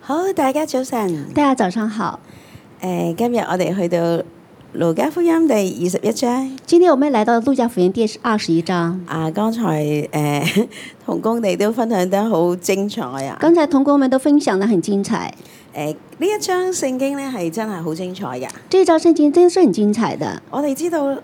好，大家早晨。 大家早上好。 今日我哋去到路加福音第21章。 今天我們來到路加福音第21章。 剛才同工哋都分享得好精彩啊！ 剛才同工們都分享得很精彩。 呢一章聖經咧係真係好精彩嘅。 這一章聖經真是很精彩的。 我哋知道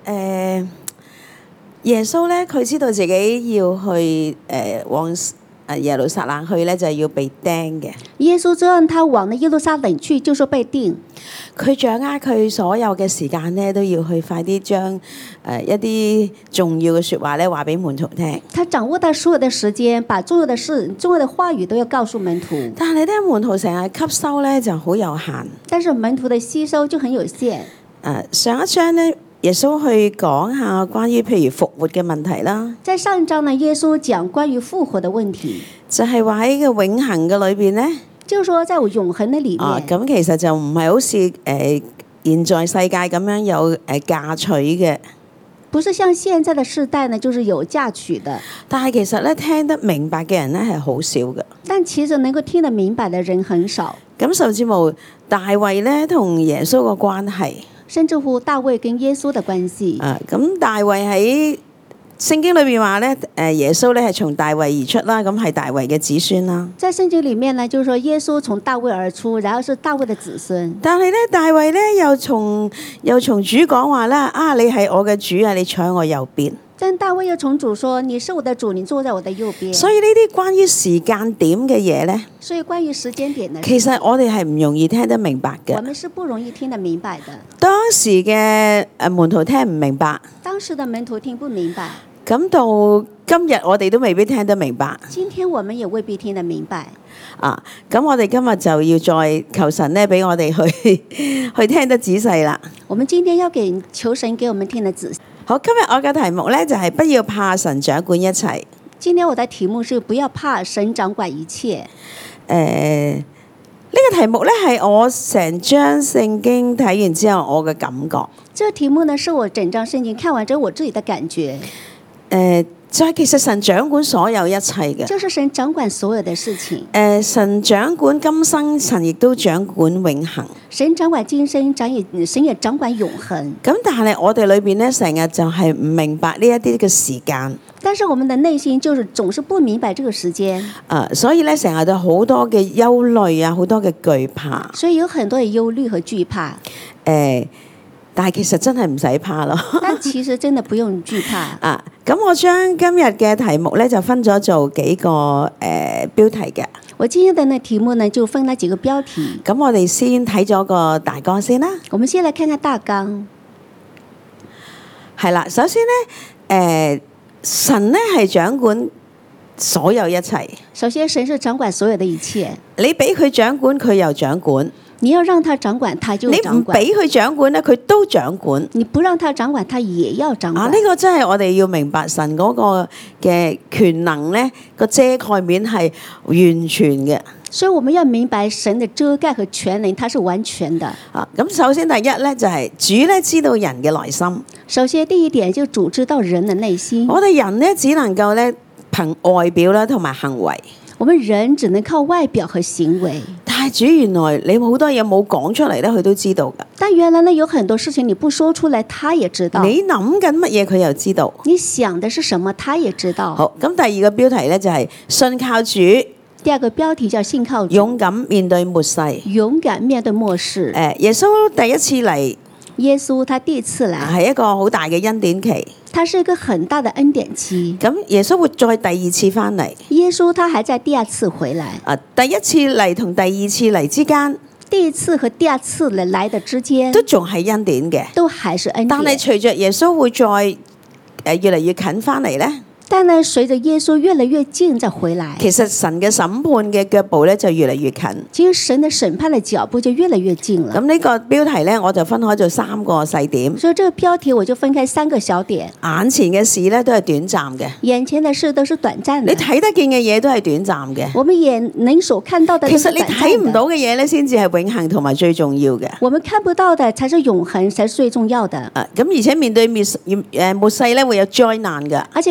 耶穌咧，佢知道自己要去往耶路撒冷去咧，就係要被釘嘅。 耶穌知道他往耶路撒冷去，就是被釘。 佢掌握佢所有嘅時間咧，都要去快啲將一啲重要嘅説話咧話俾門徒聽。 他掌握到所有的時間，把重要的事、重要的話語都要告訴門徒。 但係咧，門徒成日吸收咧就好有限。 但是門徒的吸收就很有限。 上一章咧，耶穌去講下關於譬如復活嘅問題啦。 在上一章呢，耶穌講關於復活的問題， 就係話喺個永恆嘅裏邊咧， 就是說在永恆的裡面。 咁其實就唔係好似現在世界咁樣有嫁娶嘅， 不是像現在的世代呢，就是有嫁娶的。 但係其實咧聽得明白嘅人咧係好少嘅。 但其實能夠聽得明白的人很少。 咁甚至乎大衛咧同耶穌個關係， 甚至乎大衛跟耶穌的關係。 咁大衛喺聖經裏邊話咧，耶穌咧係從大衛而出啦，咁係大衛嘅子孫啦。 在聖經裡面呢，就是說耶穌從大衛而出，然後是大衛的子孫。 但係咧，大衛咧又從主講話啦，你係我嘅主啊，你坐喺我右邊。 但大衛又從主說：你是我的主，你坐在我的右邊。 所以呢啲關於時間點嘅嘢咧， 所以關於時間點呢， 其實我哋係唔容易聽得明白嘅。 我們是不容易聽得明白的。 當時嘅門徒聽唔明白， 當時的門徒聽不明白。 咁到今日我哋都未必聽得明白。 今天我們也未必聽得明白。 咁我哋今日就要再求神咧，俾我哋去聽得仔細啦。 我們今天要求神給我們聽得仔細。 好，今日我嘅題目咧就係不要怕神掌管一切。 今天我的題目是不要怕神掌管一切。 呢個題目咧係我成章聖經睇完之後我嘅感覺。 這個題目呢，是我整章聖經看完之後我自己的感覺。 就係其實神掌管所有一切嘅， 就是神掌管所有的事情。 神掌管今生，神亦都掌管永恆。 神掌管今生，神也掌管永恆。 咁但係我哋裏邊咧，成日就係唔明白呢一啲嘅時間。 但是我們的內心就是總是不明白這個時間。 所以咧成日都好多嘅憂慮啊，好多嘅懼怕。 所以有很多嘅憂慮和懼怕。 但係其實真係唔使怕咯。 但其實真的不用懼怕。 咁我將今日嘅題目咧就分咗做幾個標題嘅。 我今天的呢題目呢就分了幾個標題。 咁我哋先睇咗個大綱先啦。 我們先來看看大綱。 係啦，首先咧，神咧係掌管所有一切。首先， 神是掌管所有的一切。 你俾佢掌管，佢又掌管。 你要讓他掌管，他就掌管。 你唔俾佢掌管咧，佢都掌管。 你不讓他掌管，他也要掌管。 呢個真係我哋要明白神嗰個嘅權能咧，個遮蓋面係完全嘅。 所以我們要明白神的遮蓋和權能，它是完全的。 咁首先第一咧就係主咧知道人嘅內心。首先第一點就主知道人的內心。 我哋人咧只能夠咧憑外表啦同埋行為。 我們人只能靠外表和行為。 但係主原來你好多嘢冇講出嚟咧，佢都知道噶。 但原來呢有很多事情你不說出來，他也知道。 你諗緊乜嘢佢又知道。 你想的是什麼，他也知道。 好，咁第二個標題咧就係信靠主。 第二個標題叫信靠主。 勇敢面對末世。 勇敢面對末世。 耶穌第一次嚟。 耶穌他第一次來係一個好大嘅恩典期。 它是一個很大的恩典期。 咁耶穌會再第二次翻嚟。 耶穌他還在第二次回來。 第一次嚟同第二次嚟之間， 第一次和第二次來的之間， 都仲係恩典嘅， 都還是恩典。 但係隨着耶穌會再越嚟越近翻嚟咧。 但呢，隨着耶穌越來越近再回來， 其實神嘅審判嘅腳步咧就越嚟越近。 其實神的審判的腳步就越來越近了。 咁呢個標題咧，我就分開做3個細點。 所以這個標題我就分開3個小點。 眼前嘅事咧都係短暫嘅， 眼前的事都是短暫的。 你睇得見嘅嘢都係短暫嘅。 我們眼能所看到的都是短暫的。 其實你睇唔到嘅嘢咧，先至係永恆同埋最重要嘅。 我們看不到的才是永恆，才是最重要的。 咁而且面對末世咧會有災難嘅。 而且面對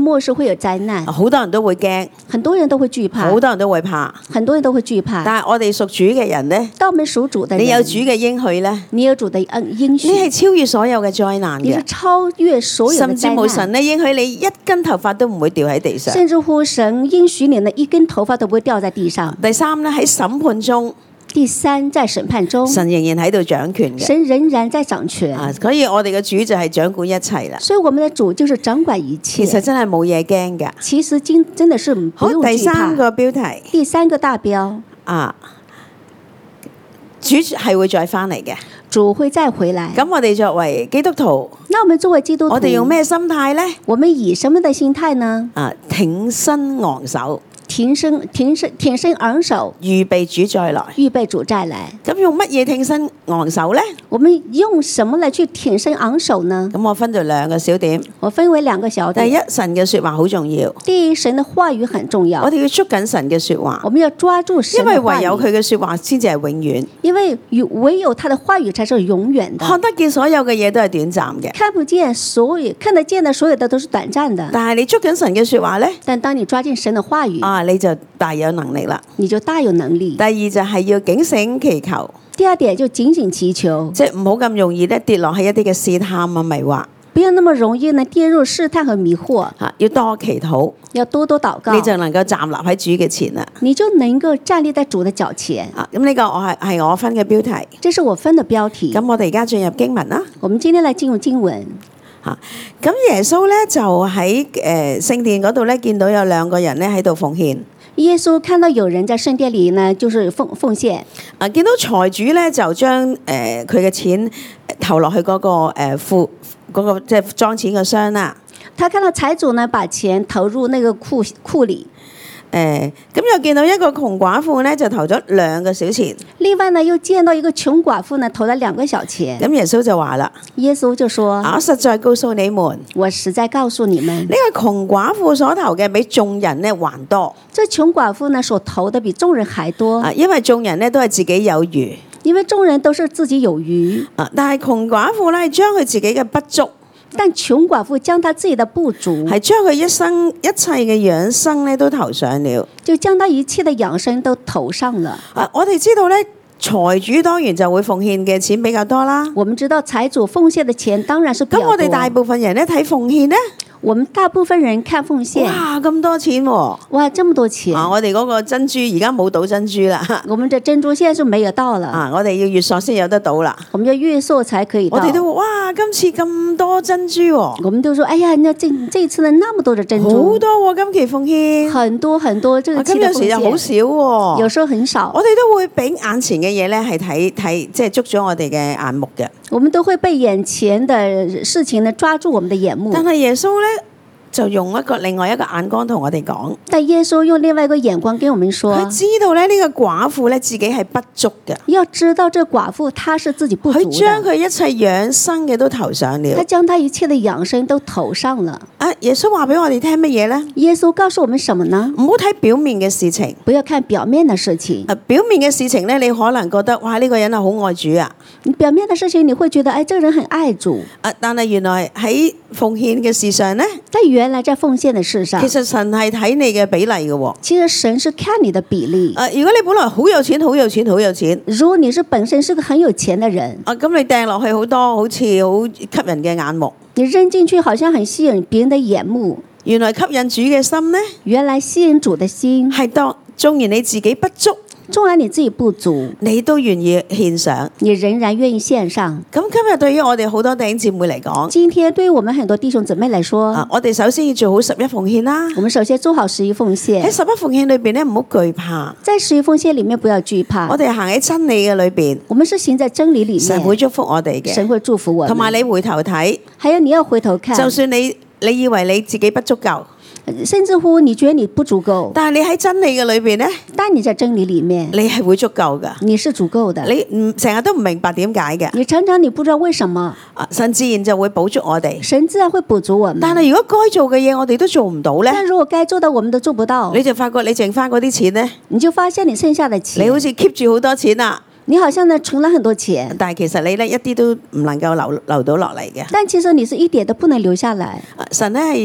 末世會有災難， 好多人都會驚， 很多人都會懼怕， 好多人都會怕。 很多人都會懼怕。 但係我哋屬主嘅人呢， 當我們屬主的人， 你有主嘅應許呢， 你有主的應許， 你係超越所有嘅災難你是嘅， 超越所有的甚至災難。 冇神呢應許你一根頭髮都唔會掉喺地上。 甚至乎神應許你呢一根頭髮都不會掉在地上。 第三呢，喺審判中， 第三，在審判中， 神仍然喺度掌權嘅。 神仍然在掌權。 所以我哋嘅主就係掌管一切啦。 所以我們的主就是掌管一切。 其實真係冇嘢驚㗎。 其實真的是不好， 用第三懼怕。 個標題第三個大標， 主係會再翻嚟嘅。 主會再回來。 咁我哋作為基督徒， 那我們作為基督徒， 我哋用咩心態呢？ 我們以什麼的心態呢？ 挺身昂首， 挺身昂首， 預備主再來。 預備主再來。 咁用乜嘢挺身昂首呢？ 我們用什麼來去挺身昂首呢？ 咁我分咗兩個小點。 我分為兩個小點。 第一，神嘅說話好重要。 第一，神的話語很重要。 我哋要捉緊神嘅說話， 我們要抓住神因為的話語。 唯有佢嘅說話先至係永遠。 因為唯有他的話語才是永遠的。 看得見所有嘅嘢都係短暫嘅， 看不見所有看得見的所有的都是短暫的。 但係你捉緊神嘅說話呢， 但當你抓緊神的話語， 你就大有能力啦。 你就大有能力。 第二就係要警醒祈求， 第二點就警醒祈求， 即係唔好咁容易咧跌落喺一啲嘅試探啊迷惑。 不要那麼容易呢跌入試探和迷惑。 要多祈禱， 要多多禱告， 你就能夠站立喺主嘅前啦。 你就能夠站立在主的腳前。 咁呢個係我分嘅標題。 這是我分的標題。 咁我哋而家進入經文啦。 我們今天來進入經文。 咁耶穌咧就喺聖殿嗰度咧見到有兩個人咧喺度奉獻。 耶穌看到有人在聖殿裏呢，就是奉獻。 見到財主咧就將佢嘅錢投落去嗰個庫嗰個即係裝錢嘅箱啦。 他看到財主呢把錢投入那個庫裏。 咁又見到一個窮寡婦咧就投咗2個小錢。 另外呢又見到一個窮寡婦呢投了2個小錢。 咁耶穌就話啦， 耶穌就說： 我實在告訴你們， 我實在告訴你們， 呢個窮寡婦所投嘅比眾人呢還多。 這窮寡婦呢所投的比眾人還多。 因為眾人呢都係自己有餘， 因為眾人都是自己有餘。 但係窮寡婦咧將佢自己嘅不足。 但窮寡婦將他自己的不足， 係將佢一切嘅養生咧都投上了， 就將他一切的養生都投上了。 我哋知道咧，財主當然就會奉獻嘅錢比較多啦。 我們知道財主奉獻的錢當然是比較多。 咁我哋大部分人咧睇奉獻咧， 我們大部分人看奉獻， 哇咁多錢喎！ 哇，這麼多錢！ 我哋嗰個珍珠而家冇倒珍珠啦。 我們的珍珠現在是沒有到了。 我哋要月索先有得到啦。 我們要月索才可以到。 我哋都話哇，今次咁多珍珠喎！ 我們都說，哎呀，那這次呢那麼多的珍珠， 好多喎！今期奉獻很多很多，這個期的奉獻。 咁有時又好少喎， 有時候很少。 我哋都會俾眼前嘅嘢咧係睇，即係捉咗我哋嘅眼目嘅。 我們都會被眼前的事情呢抓住我們的眼目。 但係耶穌咧就用另外一個眼光同我哋講。 但耶穌用另外一個眼光跟我們說， 佢知道咧呢個寡婦咧自己係不足嘅。 要知道這寡婦她是自己不足的。 佢將佢一切養生嘅都投上了。 他將他一切的養生都投上了。 耶穌話俾我哋聽乜嘢咧？ 耶穌告訴我們什麼呢？ 唔好睇表面嘅事情， 不要看表面的事情。 表面嘅事情咧，你可能覺得哇呢個人係好愛主啊。 你表面的事情你會覺得，哎，這個人很愛主。 但係原來喺奉獻嘅事上咧， 但原來在奉獻的事上， 其實神係睇你嘅比例嘅。 其實神是看你的比例。 如果你本來好有錢，好有錢，好有錢， 如果你是本身是個很有錢的人， 咁你掟落去好多好似好吸引嘅眼目， 你扔進去好像很吸引別人的眼目。 原來吸引主嘅心呢？ 原來吸引主的心係當縱然你自己不足， 縱然你自己不足， 你都願意獻上， 你仍然願意獻上。 咁今日對於我哋好多弟兄姊妹嚟講， 今天對於我們很多弟兄姊妹來說， 我哋首先要做好11奉獻啦。 我們首先做好11奉獻。 喺11奉獻裏邊咧，唔好懼怕。 在11奉獻裏面不要懼怕。 我哋行喺真理嘅裏邊， 我們是行在真理裏面， 神會祝福我哋嘅， 神會祝福我們。 同埋你回頭睇， 還有你要回頭看， 就算你以為你自己不足夠， 甚至乎你覺得你不足夠， 但係你喺真理嘅裏邊咧， 但你在真理裏面， 你係會足夠噶， 你是足夠的。 你成日都唔明白點解嘅， 你常常你不知道為什麼， 神自然就會補足我哋。 神自然會補足我們。 但係如果該做嘅嘢我哋都做唔到咧， 但如果該做的我們都做不到， 你就發覺你剩翻嗰啲錢咧， 你就發現你剩下的錢， 你好似 keep 住好多錢啦。 你好像呢存了很多錢， 但係其實你咧一啲都唔能夠留到落嚟嘅。 但其實你是一點都不能留下來。 神咧係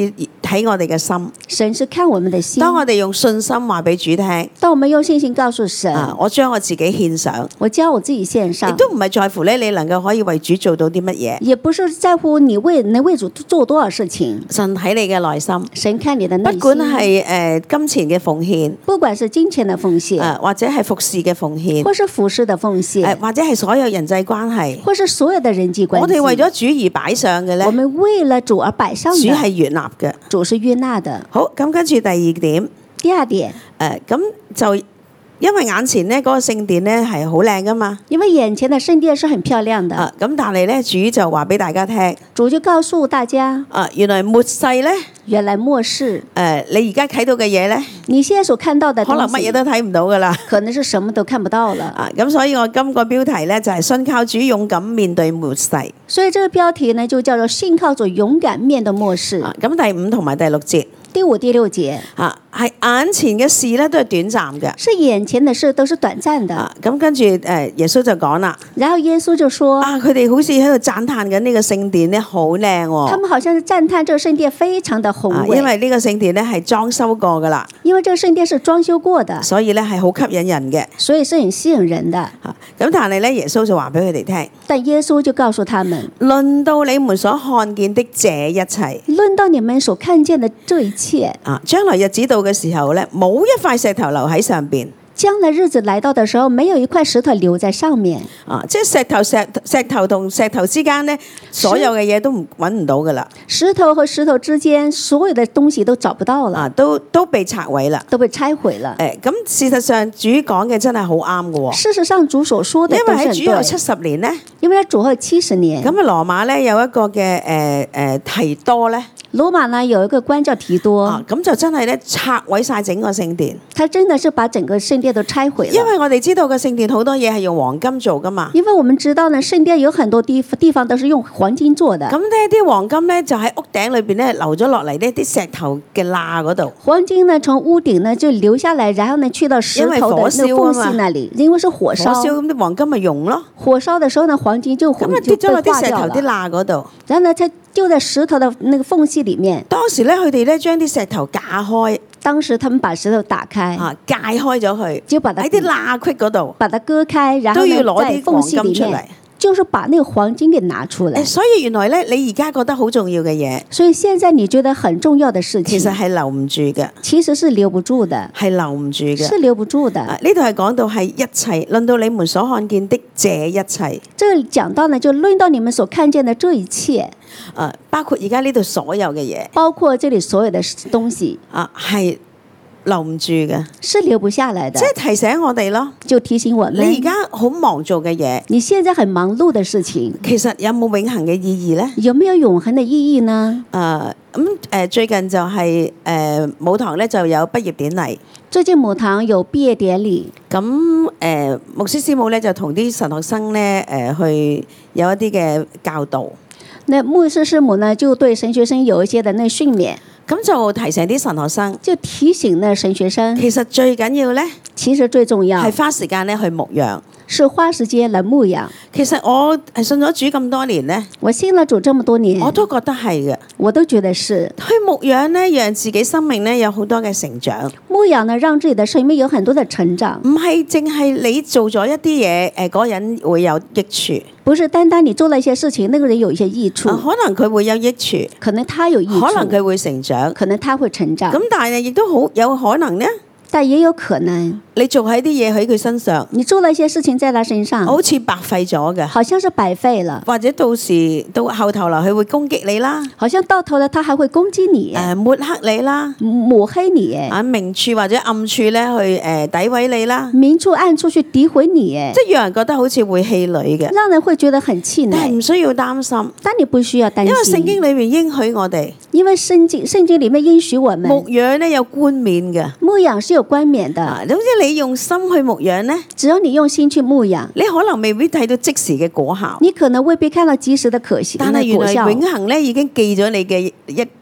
睇我哋嘅心。 神是看我們的心。 當我哋用信心話俾主聽， 當我們用信心告訴神， 我將我自己獻上， 我將我自己獻上， 亦都唔係在乎咧你能夠可以為主做到啲乜嘢。 也不是在乎你能為主做多少事情。 神睇你嘅內心， 神看你的內心， 不管係金錢嘅奉獻， 不管是金錢的奉獻， 或者係服侍嘅奉獻， 或是服侍的奉獻， 或者係所有人際關係， 或是所有的人際關係， 我哋為咗主而擺上嘅咧， 我們為了主而擺上的， 主係悅納嘅， 主是悅納的。 好，咁跟住第二點， 第二點， 咁就因為眼前咧嗰個聖殿咧係好靚噶嘛， 因為眼前的聖殿是很漂亮的， 咁但係咧主就話俾大家聽， 主就告訴大家， 原來末世咧， 原來末世， 你而家睇到嘅嘢咧， 你現在所看到的東西， 可能乜嘢都睇唔到噶啦， 可能是什麼都看不到了。 咁所以我今個標題咧就係信靠主勇敢面對末世。 所以這個標題呢就叫做信靠主勇敢面對末世。 咁第5同埋第6節。 第5、第6節係眼前嘅事咧都係短暫嘅， 是眼前的事都是短暫的。 咁跟住耶穌就講啦， 然後耶穌就說： 佢哋好似喺度讚嘆緊呢個聖殿咧好靚喎。 他們好像是讚嘆這個聖殿非常的宏偉， 因為呢個聖殿咧係裝修過噶啦， 因為這個聖殿是裝修過的， 所以咧係好吸引人嘅， 所以是很吸引人的。 咁但係咧耶穌就話俾佢哋聽， 但耶穌就告訴他們： 論到你們所看見的這一切， 論到你們所看見的這一切， 將來日子到嘅時候咧，冇一塊石頭留喺上邊。 將來日子來到的時候，沒有一塊石頭留在上面。 即係石頭同石頭之間咧，所有嘅嘢都揾唔到噶啦。 石頭和石頭之間，所有的東西都找不到了， 都被拆毀啦， 都被拆毀了。 咁事實上主講嘅真係好啱嘅喎。 事實上主所說的都是很對， 因為喺主後70年咧， 因為喺主後70年， 咁羅馬咧有一個嘅提多咧。 羅馬呢有一個官叫提多， 咁就真係咧拆毀晒整個聖殿。 他真的是把整個聖殿都拆毀了。 因為我哋知道個聖殿好多嘢係用黃金做噶嘛。 因為我們知道呢，聖殿有很多地方都是用黃金做的。 咁呢啲黃金咧就喺屋頂裏邊咧流咗落嚟呢啲石頭嘅罅嗰度。 黃金呢從屋頂呢就流下來，然後呢去到石頭的那個縫隙那裡，因為是火燒。 火燒咁啲黃金咪溶咯。 火燒的時候呢，黃金就跌咗落啲石頭啲罅嗰度。 然後呢，它就在石頭的那個縫隙裡面。 當時咧，佢哋咧將啲石頭架開。 當時他們把石頭打開， 解開咗佢， 就把它喺啲罅隙嗰度， 把它割開，然後都要攞啲黃金出嚟。 就是把那個黃金給拿出來。 所以原來咧，你而家覺得好重要嘅嘢， 所以現在你覺得很重要的事情， 其實係留唔住嘅， 其實是留不住的， 係留唔住嘅， 是留不住的。 呢度係講到係一切，論到你們所看見的這一切。 這裡講到呢，就論到你們所看見的這一切， 包括而家呢度所有嘅嘢， 包括這裡所有的東西， 係留唔住嘅， 是留不下來的。 即係提醒我哋咯， 就提醒我們， 你而家好忙做嘅嘢， 你現在很忙碌的事情， 其實有冇永恆嘅意義呢？ 有沒有永恆的意義呢？ 最近就係母堂咧就有畢業典禮。 最近母堂有畢業典禮， 咁牧師師母咧就同啲神學生咧去有一啲嘅教導。 那牧師師母呢就對神學生有一些的那訓勉， 咁就提醒啲神學生， 就提醒呢神學生， 其實最緊要咧， 其實最重要係花時間咧去牧養。 是花時間來牧養。 其實我係信咗主咁多年咧， 我信了主這麼多年， 我都覺得係嘅。 我都覺得是去牧養咧，讓自己生命咧有好多嘅成長。 牧養呢，讓自己的生命有很多的成長。 唔係淨係你做咗一啲嘢，嗰個人會有益處。 不是單單你做了一些事情，那個人有一些益處。 可能佢會有益處， 可能他有益處， 可能佢會成長， 可能他會成長。 咁但係亦都好有可能呢， 但也有可能你做喺啲嘢喺佢身上， 你做了一些事情在他身上， 好似白費咗嘅， 好像是白費了， 或者到時到後頭來佢會攻擊你啦， 好像到頭來他還會攻擊你， 抹黑你啦， 抹黑你， 明處或者暗處咧去詆毀你啦， 明處暗處去詆毀你， 即係讓人覺得好似會氣餒嘅， 讓人會覺得很氣餒， 但係唔需要擔心， 但你不需要擔心， 因為聖經裏面應許我哋， 因為聖經裡面應許我們牧養咧有冠冕嘅， 牧養是有冠冕的， 總之你用心去牧養咧， 只要你用心去牧養， 你可能未必睇到即時嘅果效， 你可能未必看到及時的可惜， 但係原來永恆咧已經記咗你嘅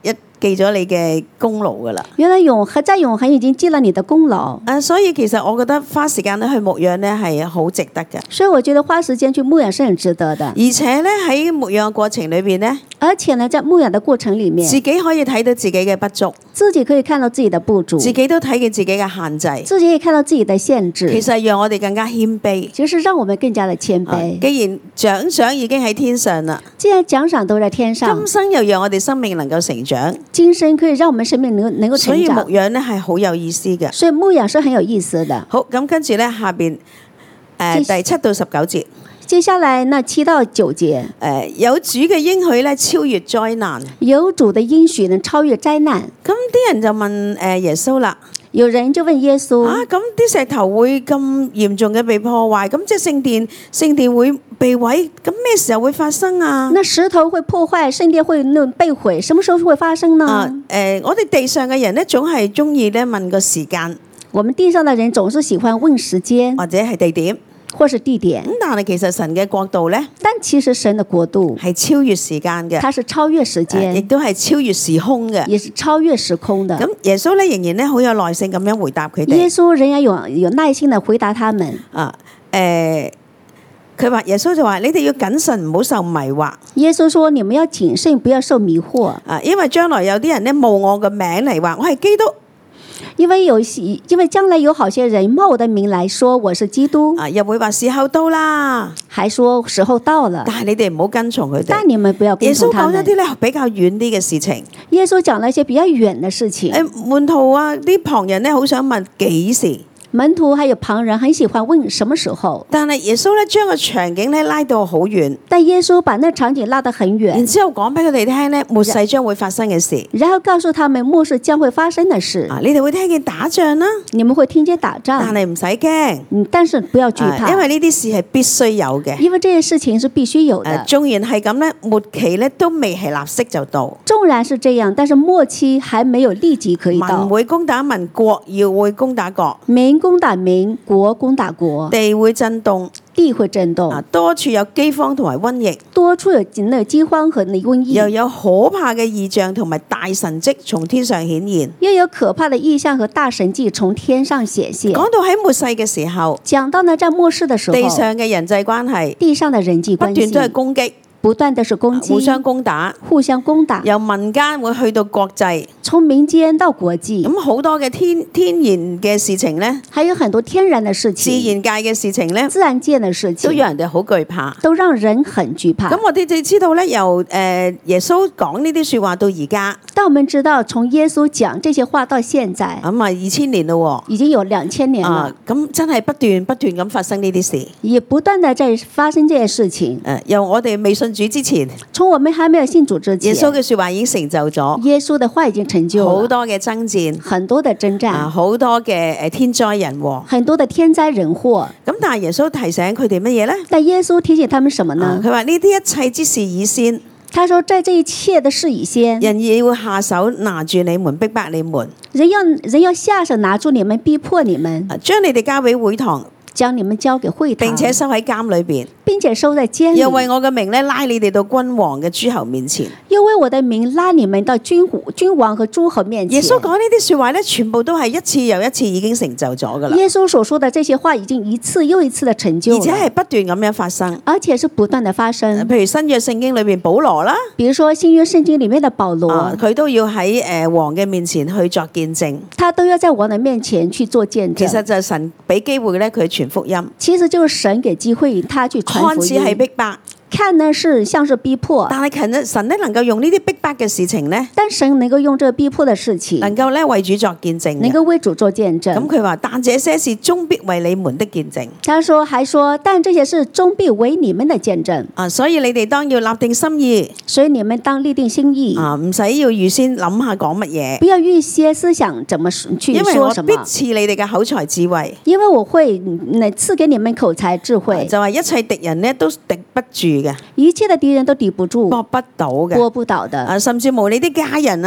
記咗你嘅功勞噶啦。 原來在永恆已經記了你的功勞。 所以其實我覺得花時間咧去牧養咧係好值得嘅。 所以我覺得花時間去牧養是很值得的。 而且咧喺牧養嘅過程裏邊咧， 而且呢，在牧養的過程裡面， 自己可以睇到自己嘅不足， 自己可以看到自己的不足， 自己都睇見自己嘅限制， 自己可以看到自己的限制。 其實讓我哋更加謙卑， 其實讓我們更加的謙卑。 既然獎賞已經喺天上啦， 既然獎賞都在天上， 今生又讓我哋生命能夠成長， 今生可以讓我們生命能夠成長。 所以牧養咧係好有意思嘅。 所以牧養是很有意思的。 好，咁跟住咧下邊第7到19節。 接下來那7到9節， 有主嘅應許咧超越災難， 有主的應許能超越災難。 咁啲人就問耶穌啦， 有人就問耶穌： 咁啲石頭會咁嚴重嘅被破壞，咁即係聖殿會被毀，咁咩時候會發生啊？ 那石頭會破壞，聖殿會被毀，什麼時候會發生呢？ 我哋地上嘅人咧，總係中意咧問個時間。 我們地上的人總是喜歡問時間， 或者係地點。 或是地點， 但係其實神嘅國度咧， 但其實神的國度係超越時間嘅， 它是超越時間， 亦都係超越時空嘅， 也是超越時空的。 咁耶穌咧仍然咧好有耐性咁樣回答佢哋。 耶穌仍然有耐心地回答他們。 佢話耶穌就話：你哋要謹慎，唔好受迷惑。 耶穌說：你們要謹慎，不要受迷惑。 因為將來有啲人咧冒我嘅名嚟話我係基督。 因為將來有好些人冒我的名來說我是基督， 又會話時候到啦， 還說時候到了， 但係你哋唔好跟從佢哋。 但你們不要跟從他們。 耶穌講一啲咧比較遠啲嘅事情。 耶穌講了一些比較遠的事情。 門徒啊，啲旁人咧好想問幾時？ 門徒還有旁人很喜歡問什麼時候， 但係耶穌咧將個場景咧拉到好遠， 但耶穌把那場景拉得很遠， 然之後講俾佢哋聽咧末世將會發生嘅事， 然後告訴他們末世將會發生的事。 你哋會聽見打仗啦， 你們會聽見打仗， 但係唔使驚， 但是不要懼怕， 因為呢啲事係必須有嘅， 因為這些事情是必須有的。 縱然係咁咧，末期咧都未係立息就到。 縱然是這樣，但是末期還沒有立即可以到。 民會攻打民，國要會攻打國， 民攻打民，國攻打國， 地會震動， 地會震動， 多處有饑荒同埋瘟疫， 多處有那饑荒和那瘟疫， 又有可怕嘅異象同埋大神蹟從天上顯現， 又有可怕的異象和大神蹟從天上顯現。 講到喺末世嘅時候， 講到呢在末世的時候， 地上嘅人際關係， 地上的人際關係不斷都係攻擊。 不斷的是攻擊， 互相攻打， 互相攻打， 由民間會去到國際， 從民間到國際， 咁好多嘅天然嘅事情呢， 還有很多天然的事情， 自然界嘅事情呢， 自然界的事情都讓人哋好懼怕， 都讓人很懼怕。 咁我哋就知道咧，由耶穌講呢啲說話到而家， 但我們知道從耶穌講這些話到現在， 咁啊2000年咯， 已經有2000年了， 咁真係不斷咁發生呢啲事， 也不斷的在發生這些事情。 由我哋未信主之前。 從我們還沒有信主之前， 耶穌嘅說話已經成就咗， 耶穌的話已經成就了好多嘅爭戰， 很多的征戰， 好多嘅天災人禍， 很多的天災人禍。 咁但係耶穌提醒佢哋乜嘢咧？ 但耶穌提醒他們什麼呢？ 佢話呢啲一切之事以先， 他說在這一切的事以先， 人也會下手拿住你們，逼迫你們， 人要下手拿住你們，逼迫你們， 將你哋交俾會堂， 將你們交給會堂， 並且收喺監裏邊， 並且收在監裏， 又為我嘅名咧拉你哋到君王嘅諸侯面前， 又為我的名拉你們到君王和諸侯面前。 耶穌講呢啲說話咧，全部都係一次又一次已經成就咗噶啦。 耶穌所說的這些話已經一次又一次的成就， 而且係不斷咁樣發生， 而且是不斷的發生。 譬如新約聖經裏邊保羅啦， 比如說新約聖經裏面的保羅， 佢都要喺王嘅面前去作見證， 他都要在王的面前去做見證。 其實就係神俾機會咧，佢傳福音。 其實就是神給機會他去傳福音。 看似係逼迫， 看呢是像是逼迫， 但係其實神咧能夠用呢啲逼迫嘅事情咧， 但神能夠用這個逼迫的事情， 能夠咧為主作見證， 能夠為主做見證。 咁佢話：但這些事終必為你們的見證。 他還說，但這些事終必為你們的見證。 所以你哋當要立定心意。 所以你們當立定心意。 唔使要預先諗下講乜嘢。 不要預先思想怎麼去說什麼。 因為我必賜你哋嘅口才智慧。 因為我會賜給你們口才智慧。 就話一切敵人呢都敵不住嘅。 一切的敵人都抵不住， 搏不到嘅， 搏不倒的。 甚至無你啲家人啊，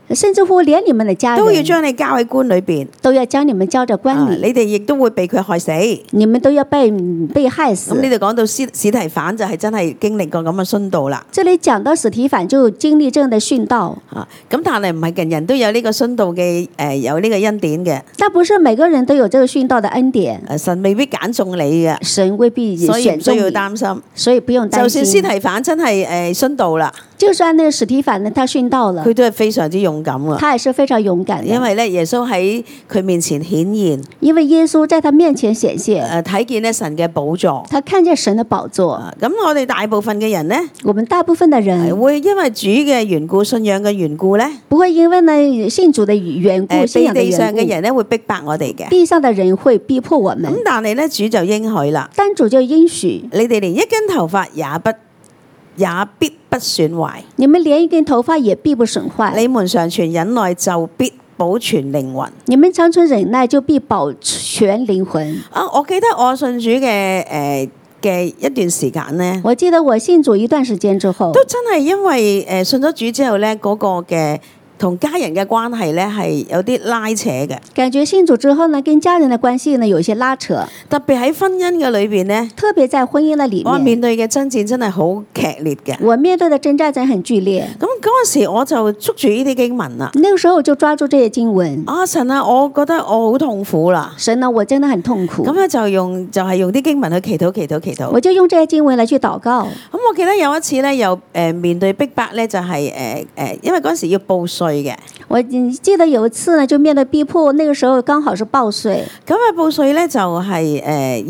甚至乎連你們的家都要人將你交喺官裏邊， 都要將你們交在官裏， 你哋亦都會被佢害死。 你們都要被害死。 咁呢度講到司提反就係真係經歷過咁嘅殉道啦。 這裡講到司提反就經歷這樣的殉道。 咁但係唔係人人都有呢個殉道嘅有呢個恩典嘅。 但不是每個人都有這個殉道的恩典。 神未必揀中你嘅， 神未必選中你， 所以唔需要擔心。 所以不用擔心。 就算司提反真係殉道啦， 就算那個司提反呢，他殉道了， 佢都係非常之勇敢啊。 他也是非常勇敢的。 因為咧，耶穌喺佢面前顯現， 因為耶穌在他面前顯現， 睇見咧神嘅寶座， 他看見神的寶座。 咁我哋大部分嘅人呢， 我們大部分的人會因為主嘅緣故、信仰嘅緣故咧， 不會因為呢信主的緣故、信仰的緣故， 地上嘅人咧會逼迫我哋嘅， 地上的人會逼迫我們。 咁但係咧，主就應許啦， 但主就應許你哋連一根頭髮也必不損壞， 你們連一根頭髮也必不損壞。 你們常存忍耐就必保存靈魂。 你們常存忍耐就必保全靈魂。 我記得我信主嘅一段時間呢， 我記得我信主一段時間之後， 都真係因為信咗主之後咧，嗰個嘅同家人嘅關係咧係有啲拉扯嘅。 感覺信主之後呢，跟家人的關係呢有一些拉扯。 特別喺婚姻嘅裏邊呢， 特別在婚姻的裡面， 我面對嘅爭戰真係好劇烈嘅。 我面對的爭戰真係很劇烈。 咁嗰陣時我就捉住呢啲經文啦。 那個時候我就抓住這些經文。 神啊，我覺得我好痛苦啦。 神啊，我真的很痛苦。 咁咧就係用啲經文去祈禱。我就用這些經文來去禱告。 咁我記得有一次咧，又面對逼迫咧，就係因為嗰陣時要報稅嘅。 我記得有一次呢，就面對逼迫，那個時候剛好是報稅。 咁報稅咧就係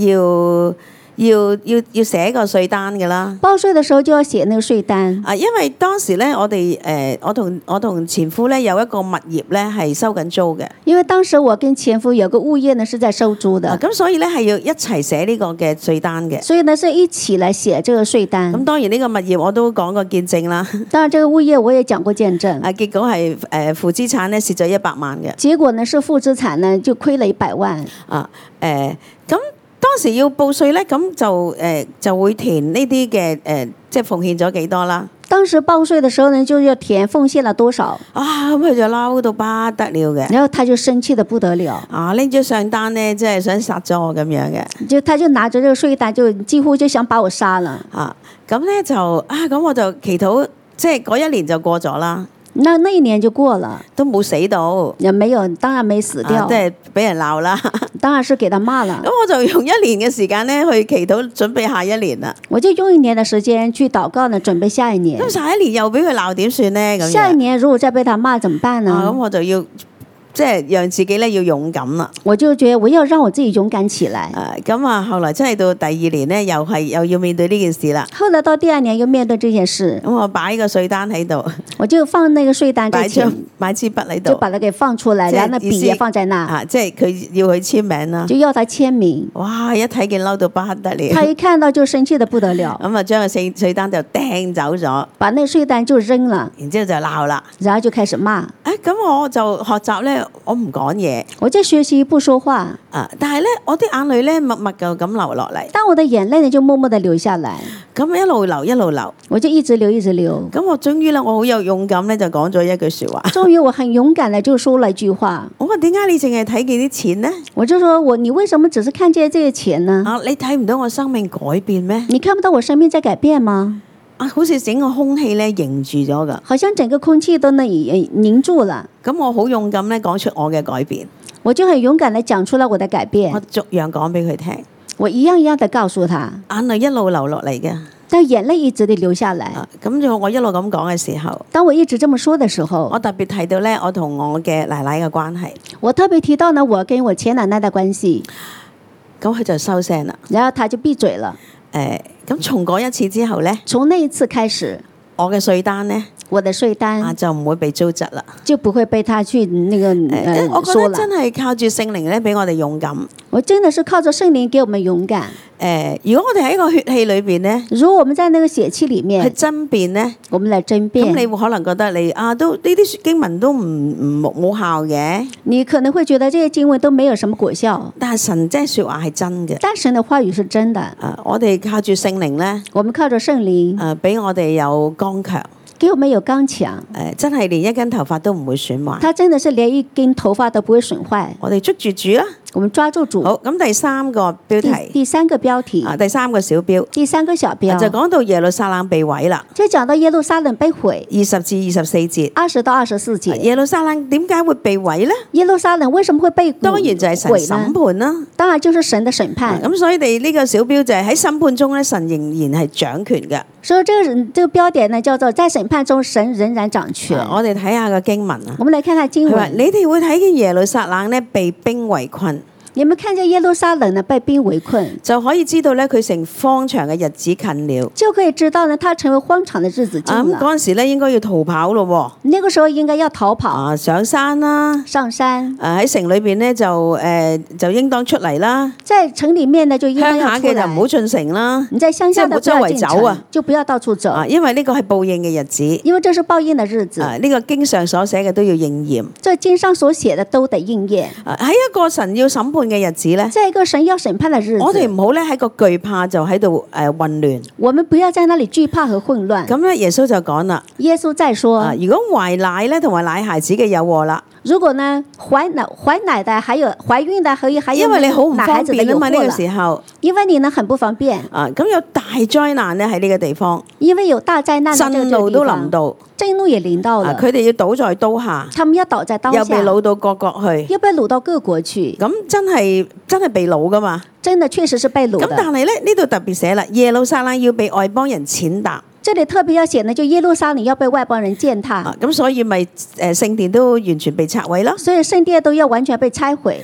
要寫個稅單㗎啦。 報稅的時候就要寫那個稅單。 因為當時咧，我同前夫咧有一個物業咧係收緊租嘅。 因為當時我跟前夫有個物業呢是在收租的。 咁所以咧係要一齊寫呢個嘅稅單嘅。 所以呢是一起來寫這個稅單。 咁當然呢個物業我都講過見證啦。 當然這個物業我也講過見證。 結果係負資產咧蝕咗100萬嘅。 結果呢是負資產呢就虧了100萬。 咁當時要報稅咧，咁就會填呢啲嘅即係奉獻咗幾多啦。 當時報稅的時候呢，就要填奉獻了多少。 咁佢就嬲到不得了嘅。 然後他就生氣得不得了。 拎咗稅單咧，即係想殺咗我咁樣嘅。 他就拿着這個稅單，就幾乎就想把我殺了。 咁咧咁我就祈禱，即係嗰一年就過咗啦。 那一年就過了， 都冇死到， 也沒有，當然沒死掉， 即係俾人鬧啦。 當然是給他罵了。 咁我就用1年嘅時間咧去祈禱，準備下一年啦。 我就用1年嘅時間去禱告呢，準備下一年。 咁下一年又俾佢鬧點算咧？咁下一年如果再被他罵，怎麼辦呢？ 咁我就要即係讓自己咧要勇敢啦。 我就覺得我要讓我自己勇敢起來。 咁後來真係到第2年咧，又要面對呢件事啦。 後來到第2年又面對這件事。 咁我擺個稅單喺度， 我就放那個稅單在前， 擺支筆喺度， 就把它給放出來，然後那筆也放在那。 即係佢要佢簽名啦， 就要他簽名。 哇！一睇見嬲到不得了， 他一看到就生氣得不得了。 咁將個稅單就掟走咗， 把那稅單就扔了， 然之後就鬧啦， 然後就開始罵。 咁我就學習咧，我唔講嘢， 我就學習不說話。 但係咧，我啲眼淚咧默默就咁流落嚟。 但我的眼淚呢就默默地流下來。 咁一路流一路流， 我就一直流一直流。 咁我終於咧，我好有勇敢咧，就講咗一句説話。 終於我很勇敢地就說了一句話。 我話點解你淨係睇見啲錢呢？ 我就說你為什麼只是看見這些錢呢？ 你睇唔到我生命改變咩？ 你看不到我生命在改變嗎？ 好似整個空氣咧凝住咗噶， 好像整個空氣都凝住了。 咁我好勇敢咧講出我嘅改變， 我就很勇敢地講出了我的改變。 我逐樣講俾佢聽， 我一樣一樣地告訴他， 眼淚一路流落嚟嘅， 但眼淚一直地流下來。 咁我一路咁講嘅時候， 當我一直這麼說的時候， 我特別提到咧我同我嘅奶奶嘅關係， 我特別提到呢我跟我前奶奶的關係， 咁佢就收聲啦， 然後他就閉嘴了。 咁從嗰一次之後咧， 從那一次開始， 我嘅稅單咧， 我的稅單就唔會被糟質啦， 就不會被他去那個我覺得真係靠住聖靈咧，俾我哋勇敢。 我真的是靠着聖靈給我們勇敢。 如果我哋喺個血氣裏邊咧， 如果我們在那個血氣裡面去爭辯咧， 我們來爭辯， 咁你會可能覺得你都呢啲經文都冇效嘅， 你可能會覺得這些經文都沒有什麼果效。 但係神即係說話係真嘅， 但神的話語是真的。 我哋靠住聖靈咧， 我們靠着聖靈， 俾我哋有剛強， 給我們有剛強， 真係連一根頭髮都唔會損壞。 他真的是連一根頭髮都不會損壞。 我哋捉住主啦。 我們抓住主。 好，咁第三個標題， 第三個標題， 第三個小標， 第三個小標就講到耶路撒冷被毀啦。 就講到耶路撒冷被毀 20至24節 ，20到24節。 耶路撒冷點解會被毀呢？ 耶路撒冷為什麼會被毀呢？ 當然就係神審判啦。 當然就是神的審判。 咁所以你呢個小標就係喺審判中咧，神仍然係掌權嘅。 所以這個標點呢，叫做在審判中神仍然掌權。 我哋睇下個經文啊。 我們來看看經文。 你哋會睇見耶路撒冷咧被兵圍困。 你們看見耶路撒冷呢被兵圍困， 就可以知道咧佢成荒場嘅日子近了。 就可以知道呢，他成為荒場嘅日子近了。 嗰陣時咧應該要逃跑咯。 那個時候應該要逃跑。 上山啦。 上山。 喺城裏邊咧就應當出嚟啦。 在城裡面呢就應當要出來。 鄉下嘅就唔好進城啦。 你在鄉下的不要進城， 周圍走啊， 就不要到處走。 因為呢個係報應嘅日子。 因為這是報應的日子。 呢個經上所寫嘅都要應驗。 這經上所寫的都得應驗。 喺一個神要審判嘅日子咧。 在一個神要審判的日子， 我哋唔好咧喺個懼怕就喺度混亂。 我們不要在那裡懼怕和混亂。 咁咧，耶穌就講啦。 耶穌再說， 如果懷奶咧同埋奶孩子嘅有禍啦。 如果呢懷奶的，還有懷孕的，還有因為你好唔方便啊嘛，呢個時候。 因為你呢很不方便。 咁有大災難咧喺呢個地方。 因為有大災難， 震怒都臨到。 震怒也臨到了。 佢哋要倒在刀下。 他們要倒在刀下。 又被擄到各國去。 又被擄到各國去。 咁真係被擄噶嘛？ 真的確實是被擄。 咁但係咧呢度特別寫啦，耶路撒冷要被外邦人踐踏。 這裡特別要寫呢，就耶路撒冷要被外邦人踐踏。 咁所以咪聖殿都完全被拆毀咯。 所以聖殿都要完全被拆毀。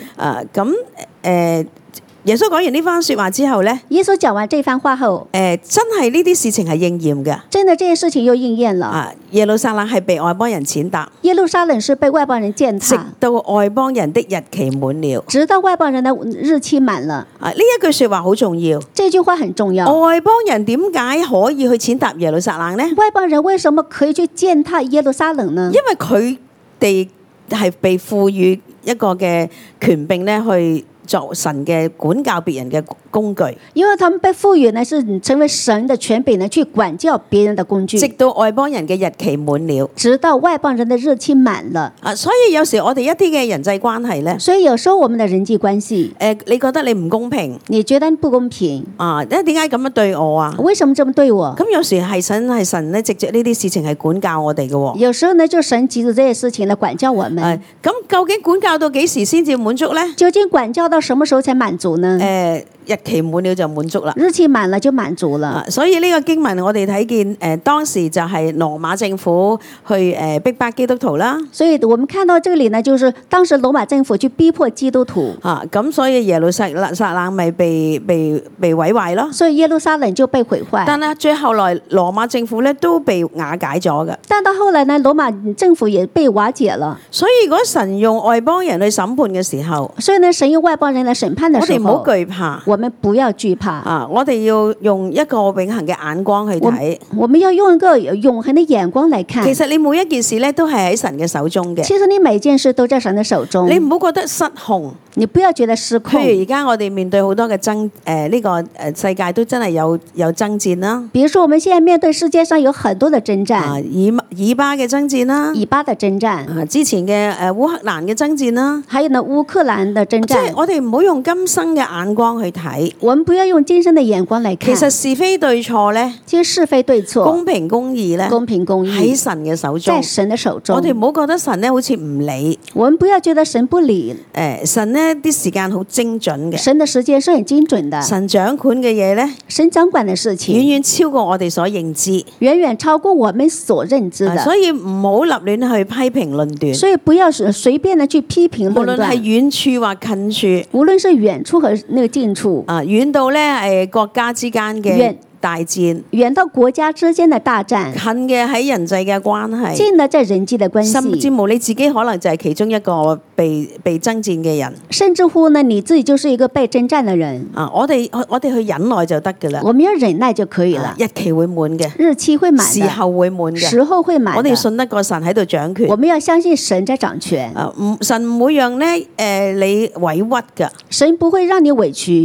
耶穌講完呢番說話之後咧， 耶穌講完這番話後， 真係呢啲事情係應驗嘅。 真的這些事情又應驗了。 耶路撒冷係被外邦人踐踏。 耶路撒冷是被外邦人踐踏， 直到外邦人的日期滿了。 直到外邦人的日期滿了。 呢一句說話好重要。 這句話很重要。 外邦人點解可以去踐踏耶路撒冷呢？ 外邦人為什麼可以去踐踏耶路撒冷呢？ 因為佢哋係被賦予一個嘅權柄咧，去作神嘅管教別人嘅工具。 因為他們被賦予呢，是成為神的權柄呢，去管教別人的工具。 直到外邦人嘅日期滿了， 直到外邦人的日期滿了。 所以有時我哋一啲嘅人際關係咧， 所以有時候我們的人際關係， 你覺得你唔公平？ 你覺得不公平？ 點解咁樣對我啊？ 為什麼這麼對我？ 咁有時係神咧，藉着呢啲事情係管教我哋嘅。 有時候呢，就神藉着這些事情嚟管教我們。 咁究竟管教到幾時先至滿足咧？ 究竟管教到什麼時候才滿足呢？ 日期滿了就滿足啦。 日期滿了就滿足了。 所以呢個經文我哋睇見當時就係羅馬政府去逼迫基督徒啦。 所以我們看到這裡呢，就是當時羅馬政府去逼迫基督徒。 咁所以耶路撒冷咪被毀壞咯。 所以耶路撒冷就被毀壞。 但係最後來羅馬政府咧都被瓦解咗嘅。 但到後來呢，羅馬政府也被瓦解了。 所以如果神用外邦人去審判嘅時候， 所以呢，神用外邦人來審判的時候， 我哋唔好懼怕。 我們不要懼怕。 我哋要用一個永恆嘅眼光去睇。 我們要用一個永恆的眼光來看。 其實你每一件事咧都係喺神嘅手中嘅。 其實你每件事都在神的手中。 你唔好覺得失控。 你不要覺得失控。 譬如而家我哋面對好多嘅呢個世界都真係有爭戰啦。 比如說我們現在面對世界上有很多的征戰。 以巴嘅爭戰啦。 以巴的征戰。 之前嘅烏克蘭嘅爭戰啦。 還有呢烏克蘭的征戰。 即係我哋唔好用今生嘅眼光去睇。 我們不要用今生的眼光來看。 其實是非對錯咧。 其實是非對錯。 公平公義咧。 公平公義。 喺神嘅手中。 在神的手中。 我哋唔好覺得神咧好似唔理。 我們不要覺得神不理。 神呢啲時間好精準嘅。 神的時間是很精準的。 神掌管嘅嘢咧。 神掌管的事情。 遠遠超過我哋所認知。 遠遠超過我們所認知的。 所以唔好立亂去批評論斷。 所以不要隨便的去批評論斷。 無論係遠處或近處。 無論是遠處和那個近處。 遠到咧國家之間嘅大戰， 遠到國家之間的大戰， 近嘅喺人際嘅關係， 近的在人際的關係， 甚至乎你自己可能就係其中一個被爭戰嘅人， 甚至乎呢你自己就是一個被征戰的人。 我哋去忍耐就得㗎啦， 我們要忍耐就可以了。 日期會滿嘅， 日期會滿， 時候會滿嘅， 時候會滿。 我哋信得過神喺度掌權， 我們要相信神在掌權。 神唔會讓你委屈㗎， 神不會讓你委屈。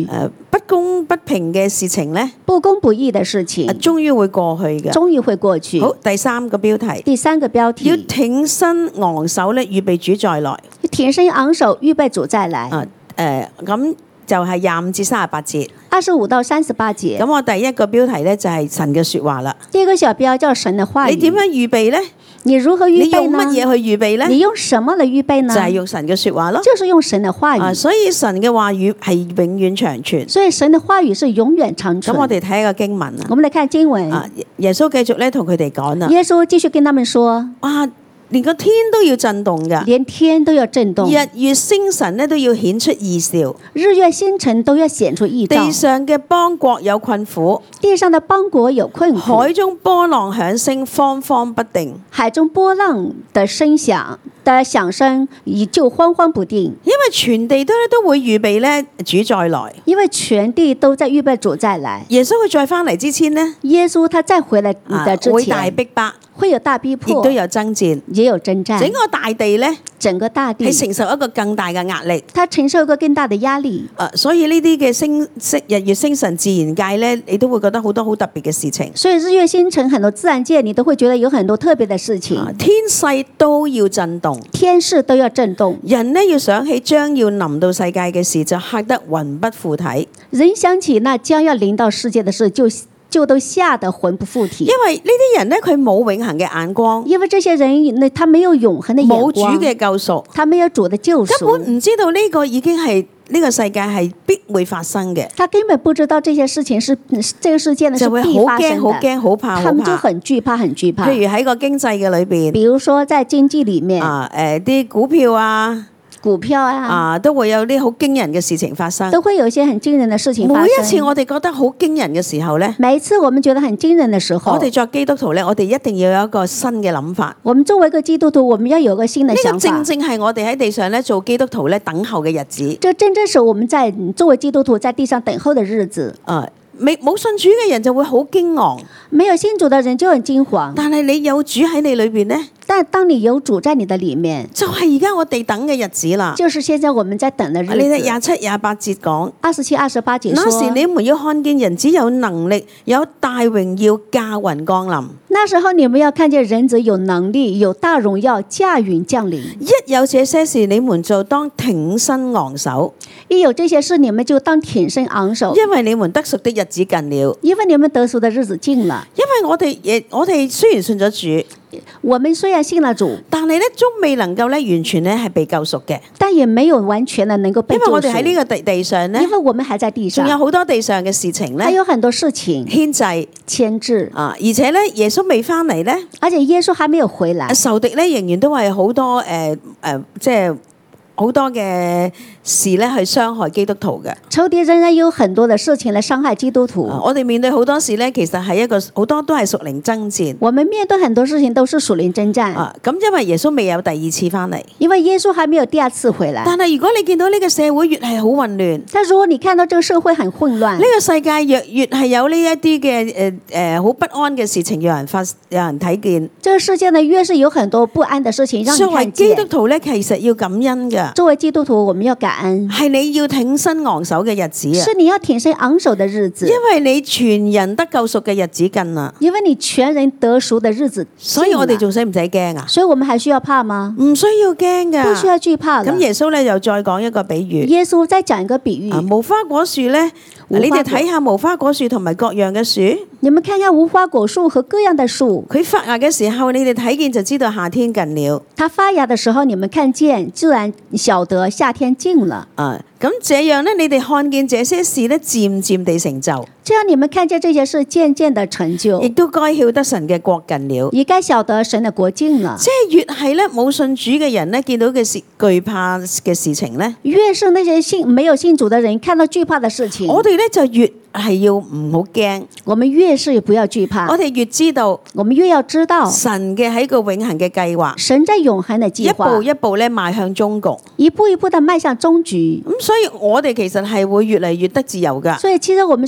不公不平嘅事情咧， 不公不義的事情終於會過去嘅。 終於會過去。 好，第三個標題， 第三個標題， 要挺身昂首咧，預備主再來。 挺身昂首，預備主再來。 咁就係25至38節。 25到38節。 咁我第一個標題咧就係神嘅説話啦。 第一個小標叫神嘅話語。 你點樣預備咧？ 你如何預備呢？ 你用乜嘢去預備咧？ 你用什麼嚟預備呢？ 就係用神嘅説話咯。 就是用神嘅話語。 所以神嘅話語係永遠長存。 所以神嘅話語是永遠長存。 咁我哋睇一個經文啊。 我們來看經文。 耶穌繼續咧同佢哋講啦。 耶穌繼續跟他們說： 哇！連個天都要震動㗎， 連天都要震動， 日月星辰咧都要顯出異兆， 日月星辰都要顯出異兆。 地上嘅邦國有困苦， 地上的邦國有困苦， 海中波浪響聲，慌慌不定。 海中波浪的響聲就慌慌不定。因為全地都會預備咧主再來， 因為全地都在預備主再來。 耶穌佢再翻嚟之前呢， 耶穌他再回來的之前， 會大逼迫。 會有大逼迫， 亦都有爭戰， 也有征戰。 整個大地咧， 整個大地係承受一個更大嘅壓力， 它承受一個更大的壓力。 所以呢啲嘅日月星辰自然界咧，你都會覺得好多好特別嘅事情。 所以日月星辰很多自然界，你都會覺得有很多特別的事情。 天勢都要震動， 天勢都要震動。 人呢要想起將要臨到世界嘅事，就嚇得魂不附體。 人想起那將要臨到世界的事，就都嚇得魂不附體。 因為呢啲人呢，佢冇永恆嘅眼光。 因為這些人，他沒有永恆的眼光。 冇主嘅救贖， 他沒有主的救贖。 根本唔知道呢個已經係呢個世界係必會發生嘅。 他根本不知道這些事情是這個世界呢是必發生的。 好驚好怕， 他們就很懼怕很懼怕。 譬如喺個經濟嘅裏邊， 比如說在經濟裡面啲股票啊，都會有啲好驚人嘅事情發生， 都會有一些很驚人的事情發生。 每一次我哋覺得好驚人嘅時候咧， 每一次我們覺得很驚人的時候， 我哋作基督徒咧，我哋一定要有一個新嘅諗法。 我們作為一個基督徒，我們要有個新的想法。 呢個正正係我哋喺地上咧做基督徒咧等候嘅日子。 這正正是我們在作為基督徒在地上等候的日子。 冇信主嘅人就會好驚惶， 沒有信主的人就很驚惶。 但係你有主喺你裏邊咧， 但當你有主在你的裡面， 就係而家我哋等嘅日子啦。 就是現在我們在等的日子。 你睇27、28節講 ，27、28節說， 那時你們要看見人子有能力，有大榮耀駕雲降臨。 那時候你們要看見人子有能力，有大榮耀駕雲降臨。 一有這些事，你們就當挺身昂首。 一有這些事，你們就當挺身昂首， 因為你們得贖的日子近了。 因為你們得贖的日子近了。 因為我哋雖然信咗主， 我們雖然信了主， 但係咧終未能夠咧完全咧係被救贖嘅， 但也沒有完全的能夠被救贖。 因為我哋喺呢個地上咧， 因為我們還在地上， 仲有好多地上嘅事情咧， 還有很多事情牽制、 牽制啊，而且咧耶穌未翻嚟咧， 而且耶穌還沒有回來， 仇敵咧仍然都係好多即係好多嘅事咧去傷害基督徒嘅。 仇敵仍然有很多的事情來傷害基督徒。 我哋面對好多事咧，其實係一個好多都係屬靈爭戰。 我們面對很多事情都是屬靈爭戰。 咁因為耶穌未有第二次翻嚟， 因為耶穌還沒有第二次回來。 但係如果你見到呢個社會越係好混亂， 但如果你看到這個社會很混亂， 呢個世界越係有呢一啲嘅好不安嘅事情，有人睇見。 這個世界呢，越是有很多不安的事情讓你看見。 作為基督徒咧，其實要感恩㗎。 作為基督徒，我們要感恩。 係你要挺身昂首嘅日子啊！ 是你要挺身昂首的日子。 因為你全人得救贖嘅日子近啦。 因為你全人得贖的日子近了。 所以我哋仲使唔使驚啊？ 所以我們還需要怕嗎？ 唔需要驚㗎。 不需要懼怕。 咁耶穌咧又再講一個比喻。 耶穌再講一個比喻。 無花果樹咧，你哋睇下無花果樹同埋各樣嘅樹。 你們看下無花果樹和各樣的樹。 佢發芽嘅時候，你哋睇見就知道夏天近了。 它發芽的時候，你們看見自然曉得夏天近了。 咁這樣咧，你哋看見這些事咧，漸漸地成就。 這樣你們看見這些事漸漸的成就， 亦都該曉得神嘅國近了。 也該曉得神的國近了。 即係越係咧冇信主嘅人咧，見到嘅事懼怕嘅事情咧， 越是那些沒有信主的人看到懼怕的事情， 我哋咧就越係要唔好驚。 我們越是不要懼怕。 我哋越知道， 我們越要知道神嘅喺個永恆嘅計劃， 神在永恆的計劃， 一步一步咧邁向終局， 一步一步的邁向終局。 咁所以我哋其實係會越嚟越得自由噶。 所以其實我們是越來越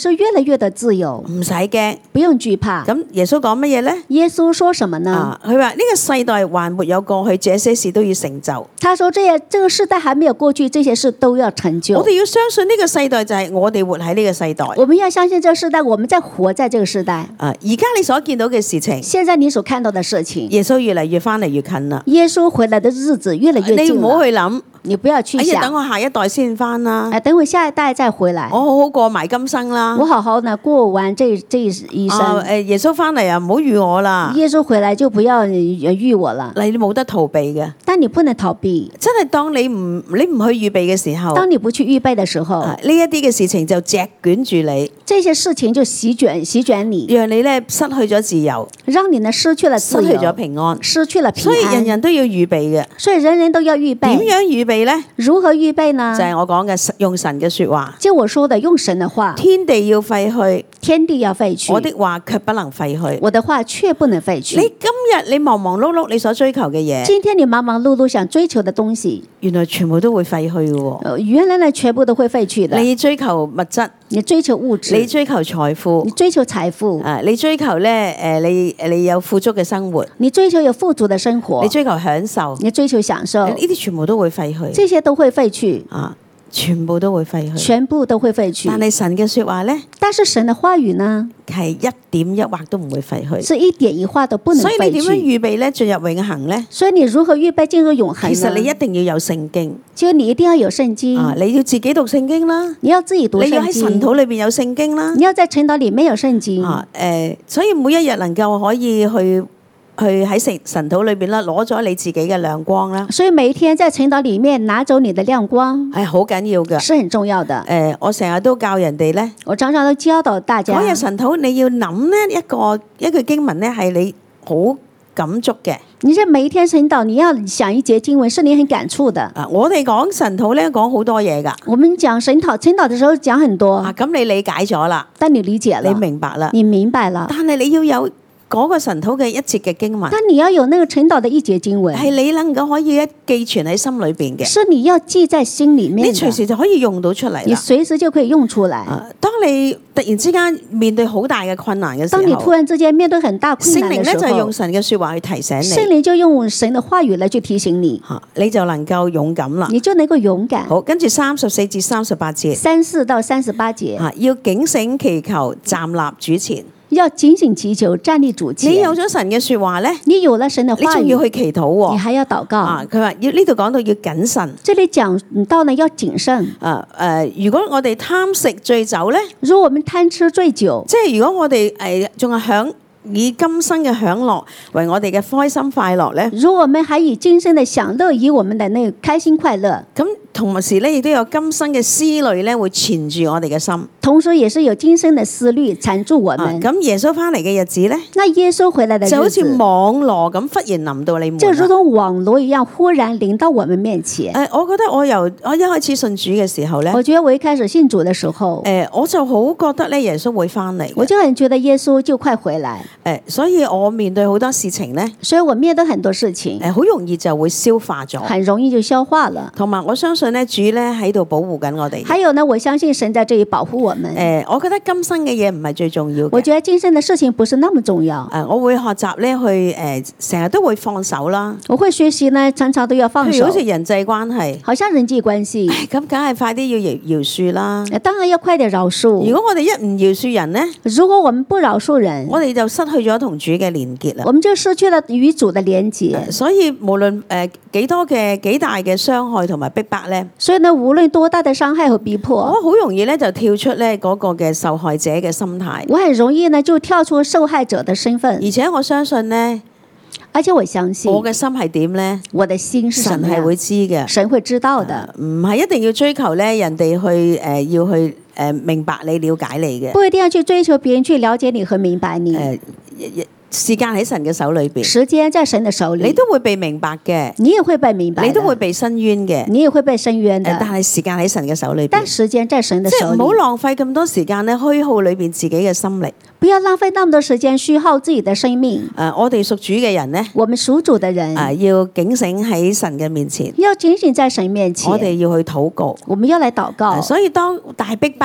月的自由， 唔使驚。 不用懼怕。 咁耶穌講乜嘢呢？ 耶穌說什麼呢？ 佢話呢個世代還沒有過去，這些事都要成就。 他說這個世代還沒有過去，這些事都要成就。 我哋要相信呢個世代就係我哋活喺呢個世代。 我們要相信這個世代，我們在活在這個世代。 而家你所見到嘅事情， 現在你所看到的事情， 耶穌越嚟越翻嚟越近啦。 耶穌回來的日子越來越近了。 你唔好去諗， 你不要去想， 等我下一代先翻啦。 等我下一代再回來， 我好好過埋今生啦。 我好好呢過完這一生。 耶穌翻嚟啊，唔好預我啦。 耶穌回來就不要預我了。 你冇得逃避嘅， 但你不能逃避。 真係當你唔去預備嘅時候， 當你不去預備的時候， 呢一啲嘅事情就席捲住你， 這些事情就席捲你， 讓你咧失去咗自由， 讓你呢失去了自由， 失去咗平安， 失去了平安。 所以人人都要預備嘅。 所以人人都要預備。 點樣預備呢？ 如何預備呢？ 就係我講嘅用神嘅說話。 就我說的用神的話。 天地要廢去， 天地要廢去， 我的話卻不能廢去。 我的話卻不能廢去。 你今日你忙忙碌碌，你所追求嘅嘢， 今天你忙忙碌碌想追求的東西， 原來全部都會廢去嘅。 原來呢全部都會廢去的。 你追求物質， 你追求物質， 你追求財富， 你追求財富， 你追求咧你有富足嘅生活， 你追求有富足的生活， 你追求享受， 你追求享受， 呢啲全部都會廢去。 這些都會廢去啊！全部都會廢去， 全部都會廢去。 但係神嘅說話呢？ 但是神的話語呢？ 係一點一畫都唔會廢去， 是一點一畫都不能廢去。 所以你點樣預備呢？進入永恆呢？ 所以你如何預備進入永恆呢？ 其實你一定要有聖經， 就你一定要有聖經。 你要自己讀聖經啦， 你要自己讀聖經。 你要喺神土裏邊有聖經啦， 你要在神土裏面有聖經。 所以每一日能夠可以去喺神土裏邊啦，攞咗你自己嘅亮光啦。 所以每一天在神土裏面拿走你的亮光， 係好緊要嘅， 是很重要的。 我成日都教人哋咧， 我常常都教導大家， 嗰日神土你要諗呢一句經文咧，係你好感觸嘅。 你這每一天神土，你要想一節經文，是你很感觸的。 我哋講神土咧，講好多嘢噶。 我們講神土的時候講很多。 咁你理解咗啦， 但你理解了， 你明白啦， 你明白了。 但係你要有嗰個神土嘅一節嘅經文， 但你要有那個神土的一節經文， 係你能夠可以寄存喺心裏邊嘅， 是你要記在心裏面， 你隨時就可以用到出嚟， 你隨時就可以用出來。 當你突然之間面對好大嘅困難嘅時候， 當你突然之間面對很大困難嘅時候， 聖靈咧就用神嘅說話去提醒你， 聖靈就用神嘅話語嚟去提醒你， 你就能夠勇敢啦， 你就能夠勇敢。 好，跟住34至38節 ，34到38節， 要警醒祈求，站立主前。 要警醒祈求，站立主前。 你有咗神嘅說話咧， 你有了神嘅話語， 你仲要去祈禱喎， 你還要禱告。 佢話要呢度講到要謹慎， 這裡講到呢要謹慎。 如果我哋貪食醉酒咧， 如果我們貪吃醉酒， 即係如果我哋仲係以今生嘅享樂為我哋嘅開心快樂咧， 如果我們還以今生嘅享樂以我們的那個開心快樂， 咁同時咧亦都有今生嘅思慮咧會纏住我哋嘅心， 同時也是有今生嘅思慮纏住我們。 咁耶穌翻嚟嘅日子咧， 那耶穌回來的日子就好似網羅咁忽然臨到你們， 就如同網羅一樣忽然臨到我們面前。 我覺得我一開始信主嘅時候咧， 我覺得我一開始信主嘅時候， 我就好覺得咧耶穌會翻嚟， 我就很覺得耶穌就快回來。 所以我面對好多事情咧， 所以我面對很多事情， 好容易就會消化咗， 很容易就消化了。 同埋我相信咧主咧喺度保護緊我哋。 還有呢，我相信神在這裡保護我們。 我覺得今生嘅嘢唔係最重要嘅。 我覺得今生嘅事情不是那麼重要。 我會學習咧去成日都會放手啦。 我會學習呢，常常都要放手。 譬如好似人際關係， 好像人際關係， 咁梗係快啲要饒恕啦。 當然要快點饒恕。 如果我哋一唔饒恕人呢， 如果我們不饒恕人， 我哋就失去咗同主嘅連結啦。 我們就失去了與主的連結。 所以無論幾大嘅傷害同埋逼迫咧， 所以呢，無論多大的傷害和逼迫， 我好容易咧就跳出咧嗰個嘅受害者嘅心態。 我很容易呢就跳出受害者的身份。 而且我相信呢， 而且我相信我嘅心係點咧？ 我的心是什麼樣？ 神係會知嘅， 神會知道的。 唔係一定要追求咧人哋去要去明白你、了解你嘅。 不一定要去追求別人去了解你和明白你。 時間喺神嘅手裏邊， 時間在神嘅手裏， 你都會被明白嘅， 你也會被明白， 你都會被伸冤嘅， 你也會被伸冤的。 但係時間喺神嘅手裏邊， 但時間在神嘅手裏， 即係唔好浪費咁多時間咧，虛耗裏邊自己嘅心力。 不要浪費那麼多時間虛耗自己的生命。 我哋屬主嘅人呢， 我們屬主的人要警醒喺神嘅面前， 要警醒在神面前。 我哋要去禱告， 我們要來禱告。 所以當大逼迫，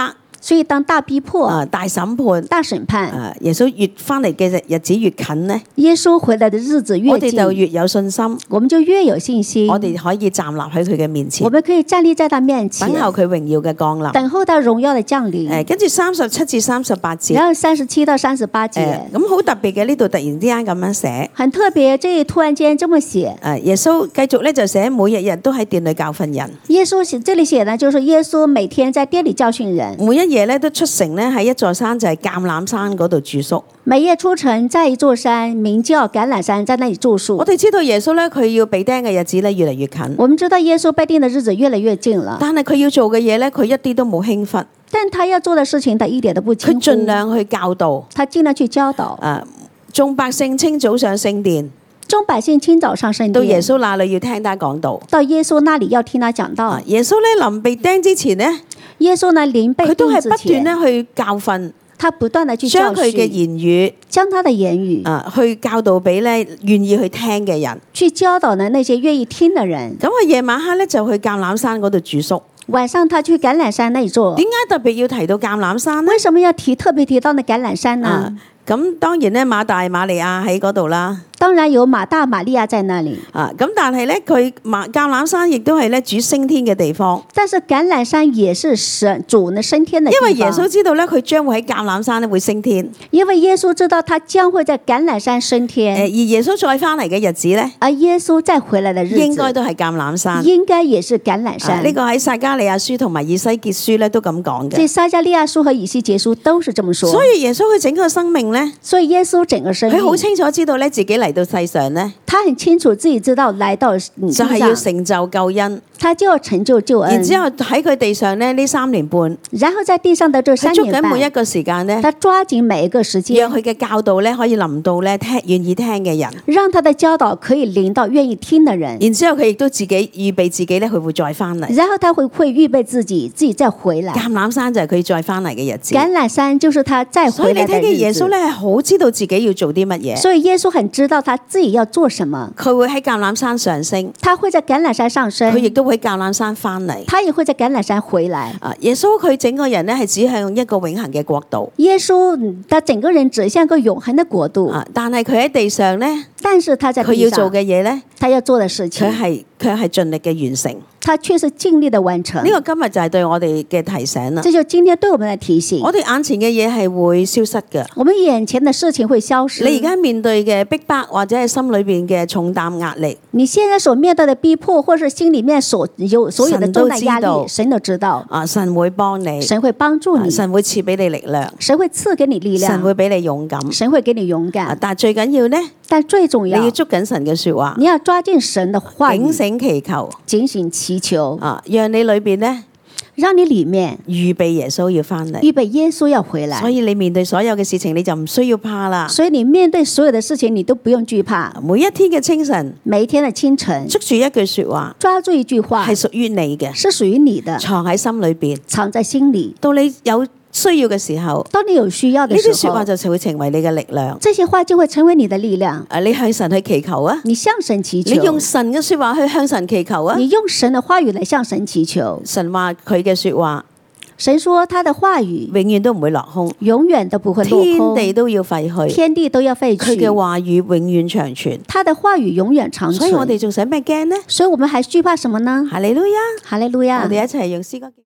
所以當大逼迫、 大審判、 大審判， 耶穌越翻嚟嘅日子越近呢， 耶穌回來的日子越近， 我哋就越有信心， 我們就越有信心， 我哋可以站立喺佢嘅面前， 我們可以站立在他面前， 等候佢榮耀嘅降臨， 等候他榮耀的降臨。 跟住37至38節， 然後37到38節， 咁好特別嘅，呢度突然之間咁樣寫， 很特別，這突然間這麼寫。 耶穌繼續咧就寫每日都喺殿裏教訓人。 耶穌這裡寫呢，就是耶穌每天在殿裡教訓人， 每一夜咧都出城咧喺一座山，就係橄欖山嗰度住宿。 每夜出城在一座山，名叫橄欖山，在那裡住宿。 我哋知道耶穌咧，佢要被釘嘅日子咧越嚟越近。 我們知道耶穌被釘的日子越來越近了， 但係佢要做嘅嘢咧，佢一啲都冇輕忽。 但他要做的事情，他一點都不輕忽。 佢盡量去教導， 他盡量去教導。 眾百姓清早上聖殿， 眾百姓清早上聖殿， 到耶穌那裡要聽他講道。 到耶穌那裡要聽他講道。 耶穌咧臨被釘之前呢， 耶穌呢臨被釘之前， 佢都係不斷咧去教訓， 他不斷地去教訓， 將佢嘅言語， 將他的言語去教導俾咧願意去聽嘅人， 去教導呢那些願意聽的人。 咁佢夜晚黑咧就去橄欖山嗰度住宿。 晚上他去橄欖山那裡做。 點解特別要提到橄欖山呢？ 為什麼要特別提到那橄欖山呢？ 咁當然咧，馬大馬利亞喺嗰度啦。 當然有馬大馬利亞在那裡。 咁但係咧，佢橄欖山亦都係咧主升天嘅地方。 但是橄欖山也是主呢升天的地方。 因為耶穌知道咧，佢將會喺橄欖山咧會升天。 因為耶穌知道他將會在橄欖山升天。 而耶穌再翻嚟嘅日子咧， 而耶穌再回來的日子應該都係橄欖山。 應該也是橄欖山。 呢個喺撒迦利亞書同埋以西結書咧都咁講嘅。 這撒迦利亞書和以西結書都是這麼說。 所以耶穌佢整個生命咧， 所以耶穌整個生命， 佢好清楚知道咧自己嚟到世上咧， 他很清楚自己知道來到就係要成就救恩， 他就要成就救恩。 然之後喺佢地上咧呢3年半， 然後在地上的這3年半， 捉緊每一個時間咧， 他抓緊每一個時間， 讓佢嘅教導咧可以臨到咧願意聽嘅人， 讓他的教導可以臨到願意聽的人。 然之後佢亦都自己預備自己咧，佢會再翻嚟。 然後他會預備自己再回來。 橄欖山就係佢再翻嚟嘅日子。 橄欖山就是他再回來的日子。 所以你睇見耶穌咧係好知道自己要做啲乜嘢。 所以耶穌很知道他自己要做什麼。 佢會喺橄欖山上升， 他會在橄欖山上升。 佢亦都會喺橄欖山翻嚟， 他也會在橄欖山回來。 耶穌佢整個人咧係指向一個永恆嘅國度。 耶穌他整個人指向一個永恆的國度。 但係佢喺地上咧， 但是他在地上佢要做嘅嘢咧， 他要做的事情， 佢係盡力嘅完成。 他卻是盡力的完成。 呢個今日就係對我哋嘅提醒啦。 這就今天對我們的提醒。 我哋眼前嘅嘢係會消失嘅。 我們眼前的事情會消失。 你而家面對嘅逼迫或者係心裏邊嘅重擔壓力， 你現在所面對的逼迫，或是心裏面所有的重擔壓力，神都知道。 神會幫你， 神會幫助你， 神會賜俾你力量， 神會賜給你力量， 神會俾你勇敢， 神會給你勇敢。 但最緊要呢， 但最重要， 你要捉緊神嘅說話， 你要抓緊神的話語， 警醒祈求， 警醒祈求， 讓你裏邊呢， 讓你裏面預備耶穌要翻嚟， 預備耶穌要回來。 所以你面對所有嘅事情，你就唔需要怕啦。 所以你面對所有的事情，你都不用懼怕。 每一天嘅清晨， 每一天的清晨， 捉住一句說話， 抓住一句話， 係屬於你嘅， 是屬於你的， 藏喺心裏邊， 藏在心裏。 到你有需要嘅時候， 當你有需要的時候， 呢啲說話就會成為你嘅力量。 這些話就會成為你的力量。 你向神去祈求啊！ 你向神祈求， 你用神嘅說話去向神祈求啊！ 你用神的話語來向神祈求。 神話佢嘅說話， 神說他的話語永遠都唔會落空， 永遠都不會落空， 天地都要廢去， 天地都要廢去。 佢嘅話語永遠長存， 他的話語永遠長存。 所以我哋仲使咩驚呢？ 所以我們還懼怕什麼呢？ 哈利路亞， 哈利路亞， 我哋一齊用詩歌。